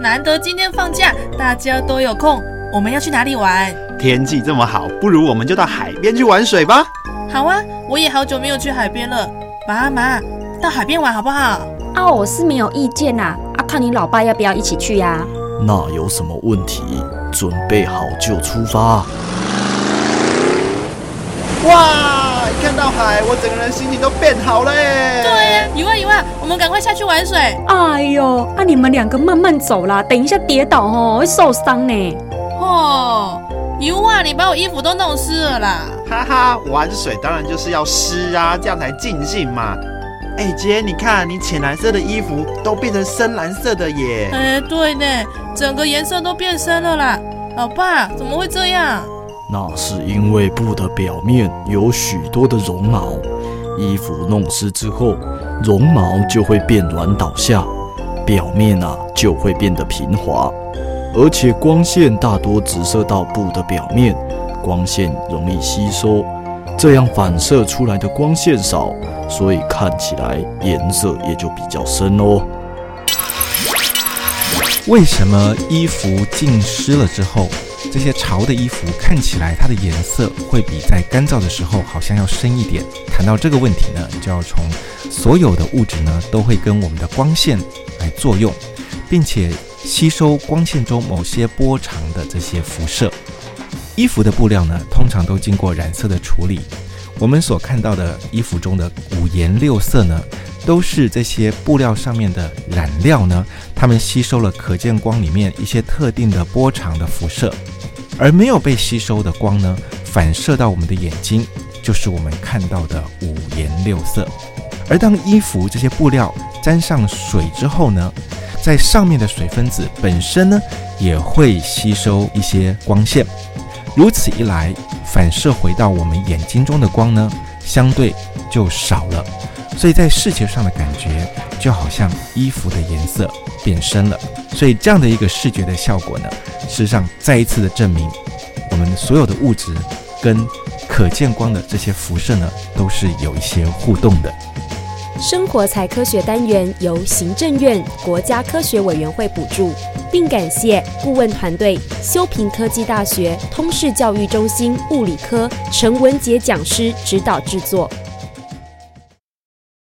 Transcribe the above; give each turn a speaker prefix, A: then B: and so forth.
A: 难得今天放假，大家都有空，我们要去哪里玩？
B: 天气这么好，不如我们就到海边去玩水吧。
A: 好啊，我也好久没有去海边了。爸妈，到海边玩好不好？
C: 我是没有意见啦，看你老爸要不要一起去呀？
D: 那有什么问题？准备好就出发。
B: 哇！一看到海，我整个人心情都变好了耶！
A: 对呀，有啊，我们赶快下去玩水。
C: 哎呦，你们两个慢慢走啦，等一下跌倒会受伤呢。
A: 有啊，你把我衣服都弄湿了啦。
B: 哈哈，玩水当然就是要湿啊，这样才尽兴嘛。姐，你看你浅蓝色的衣服都变成深蓝色的耶。
A: 对呢，整个颜色都变深了啦。老爸，怎么会这样？
D: 那是因为布的表面有许多的绒毛，衣服弄湿之后，绒毛就会变软倒下，表面就会变得平滑，而且光线大多直射到布的表面，光线容易吸收，这样反射出来的光线少，所以看起来颜色也就比较深哦。
E: 为什么衣服浸湿了之后，这些潮的衣服看起来它的颜色会比在干燥的时候好像要深一点？谈到这个问题呢，就要从所有的物质呢都会跟我们的光线来作用，并且吸收光线中某些波长的这些辐射。衣服的布料呢，通常都经过染色的处理。我们所看到的衣服中的五颜六色呢，都是这些布料上面的染料呢，它们吸收了可见光里面一些特定的波长的辐射，而没有被吸收的光呢，反射到我们的眼睛，就是我们看到的五颜六色。而当衣服这些布料沾上水之后呢，在上面的水分子本身呢，也会吸收一些光线，如此一来，反射回到我们眼睛中的光呢，相对就少了。所以在视觉上的感觉就好像衣服的颜色变深了。所以这样的一个视觉的效果呢，事实上再一次的证明，我们所有的物质跟可见光的这些辐射呢，都是有一些互动的。
F: 生活财科学单元由行政院国家科学委员会补助，并感谢顾问团队修平科技大学通识教育中心物理科陈文杰讲师指导制作。